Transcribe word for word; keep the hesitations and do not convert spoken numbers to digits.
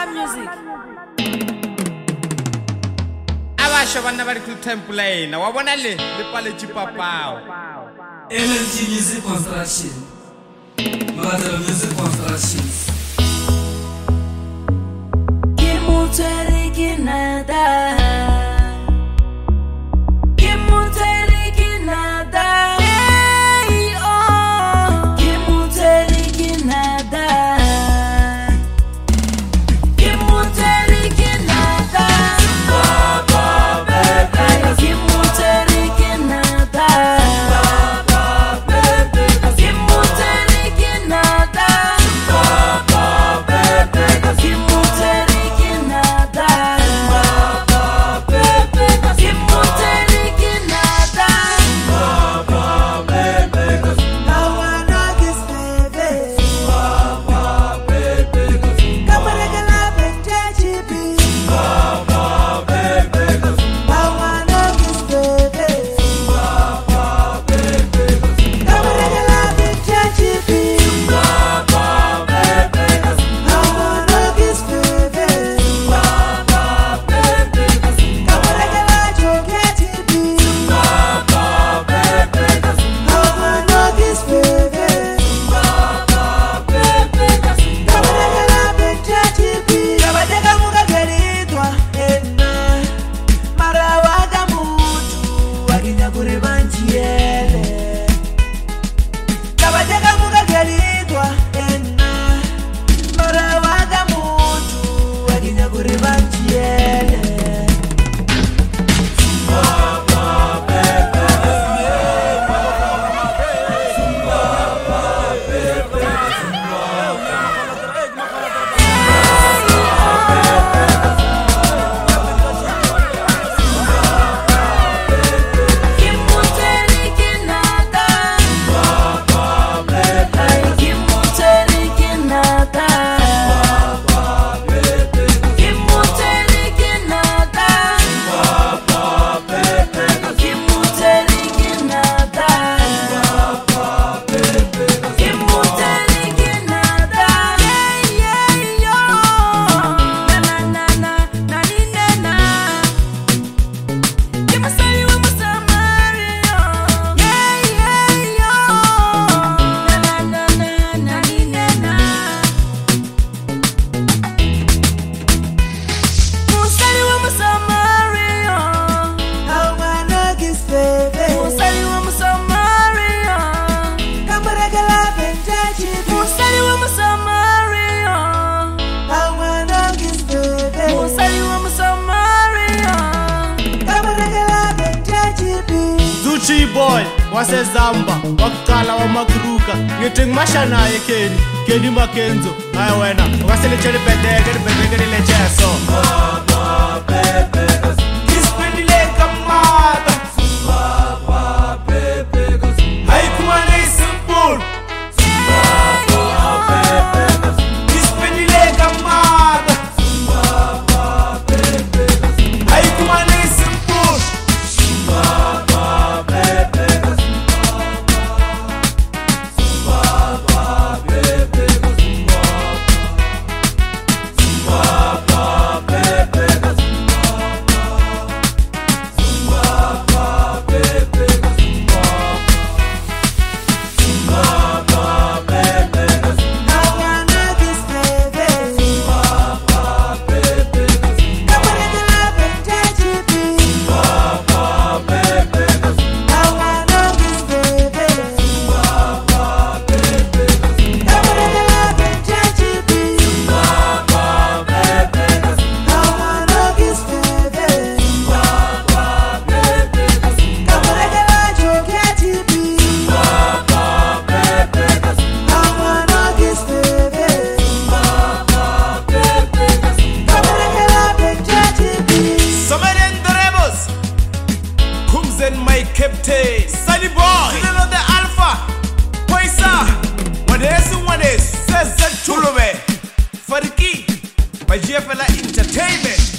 music. Abasha bana bari ku temple na wabona le le pale chipapao. Energy Music Construction. Mother Music Construction. Kimuteri kinada. Zuchi boy wase Zamba wakala wa magruka ngithi mashana yekeni keni makenzo hayi wena ungasele tshele bedeke bedeke le jeso baba bebe ispendile kamada baba bebe hayi kuma ne simple baba bebe ispendile kamada baba bebe hayi kuma ne simple baba Captain, Sunny Boy, Lilo the Alpha, Poisa, Wadesu Wades, Sesa Chulove, Fariki, by Jeffela Entertainment.